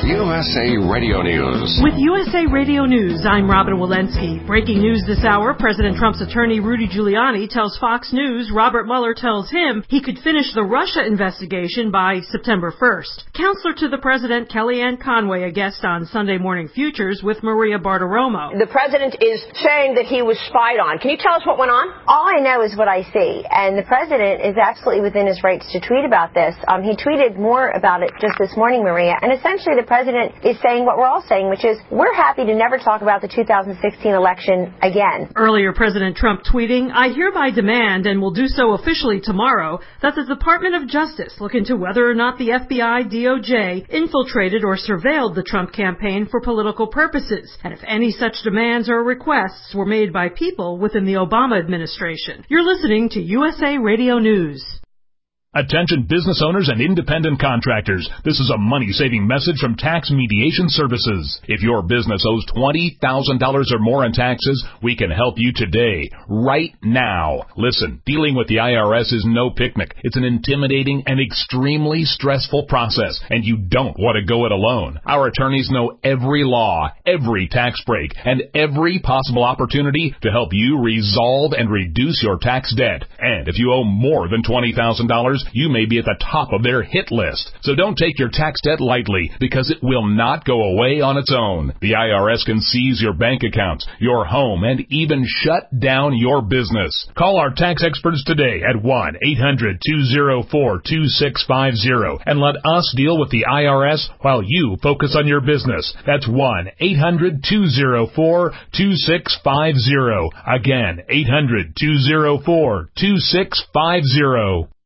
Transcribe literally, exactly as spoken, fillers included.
U S A Radio News. With U S A Radio News, I'm Robin Walensky. Breaking news this hour, President Trump's attorney Rudy Giuliani tells Fox News Robert Mueller tells him he could finish the Russia investigation by September first. Counselor to the president, Kellyanne Conway, a guest on Sunday Morning Futures with Maria Bartiromo. The president is saying that he was spied on. Can you tell us what went on? All I know is what I see, and the president is absolutely within his rights to tweet about this. Um, he tweeted more about it just this morning, Maria, and essentially the president is saying what we're all saying, which is we're happy to never talk about the two thousand sixteen election again. Earlier, President Trump tweeting, I hereby demand, and will do so officially tomorrow, that the Department of Justice look into whether or not the F B I D O J infiltrated or surveilled the Trump campaign for political purposes, and if any such demands or requests were made by people within the Obama administration. You're listening to U S A Radio News. Attention business owners and independent contractors. This is a money-saving message from Tax Mediation Services. If your business owes twenty thousand dollars or more in taxes, we can help you today, right now. Listen, dealing with the I R S is no picnic. It's an intimidating and extremely stressful process, and you don't want to go it alone. Our attorneys know every law, every tax break, and every possible opportunity to help you resolve and reduce your tax debt. And if you owe more than twenty thousand dollars, you may be at the top of their hit list. So don't take your tax debt lightly, because it will not go away on its own. The I R S can seize your bank accounts, your home, and even shut down your business. Call our tax experts today at one eight hundred two oh four two six five oh and let us deal with the I R S while you focus on your business. That's one eight hundred two oh four two six five oh. Again, eight hundred two oh four two six five oh.